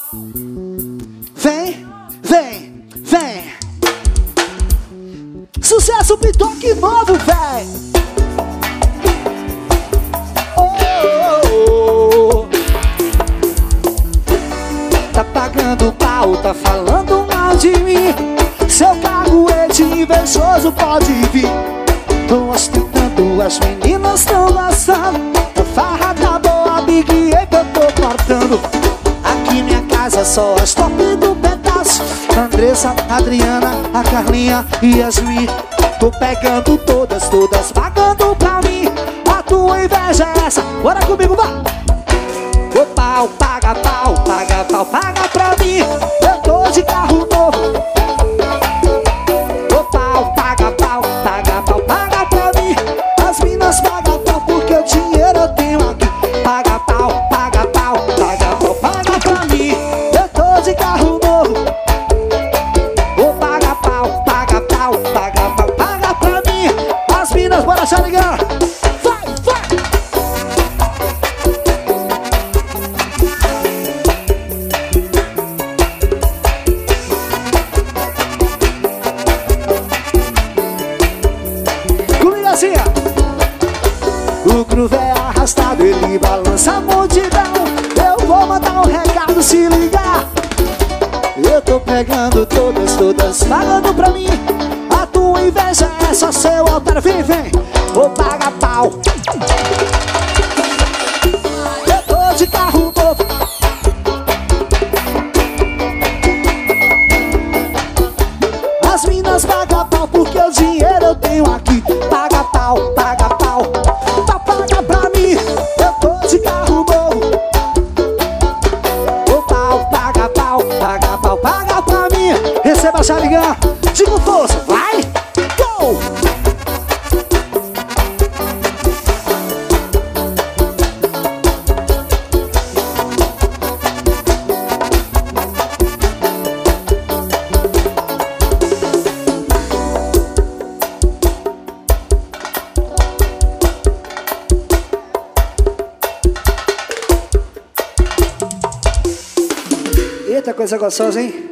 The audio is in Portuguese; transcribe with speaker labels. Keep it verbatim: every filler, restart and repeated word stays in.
Speaker 1: Vem, vem, vem. Sucesso Pitoque novo, véi. Oh, oh, oh. Tá pagando pau, tá falando mal de mim. Seu caguete invejoso pode vir. Tô ostentando, as meninas tão gostando. A farra tá boa, Big Ape eu tô cortando. Aqui minha casa só as top do pedaço. Andressa, Adriana, a Carlinha e Yasmin. Tô pegando todas, todas pagando pra mim. A tua inveja é essa, bora comigo, vai! Ô pau, paga pau, paga pau, paga pra mim. Eu tô de carro novo. Ô pau, paga pau, paga pau, paga pra mim. As minas pagam pau porque o dinheiro eu tenho aqui. Paga pau, paga pau, paga pau, paga pra mim. Eu tô de carro novo. Ô paga pau, paga pau, paga pau, paga pra mim. As minas, bora já ligar. Vai, vai! O groove é arrastado, ele balança a multidão. Eu vou mandar um recado, se ligar. Eu tô pegando todas, todas pagando pra mim. A tua inveja é só seu otário. Vem, vem, vou pagar pau. Eu tô de carro novo. As minas pagam pau porque o dinheiro eu tenho aqui. Paga pau, paga pau, tá paga pra mim. Eu tô de carro novo. O pau, paga pau, paga pau, paga pra mim. Receba a Xarigã, digo força, vai, go! Eita, coisa gostosa, hein?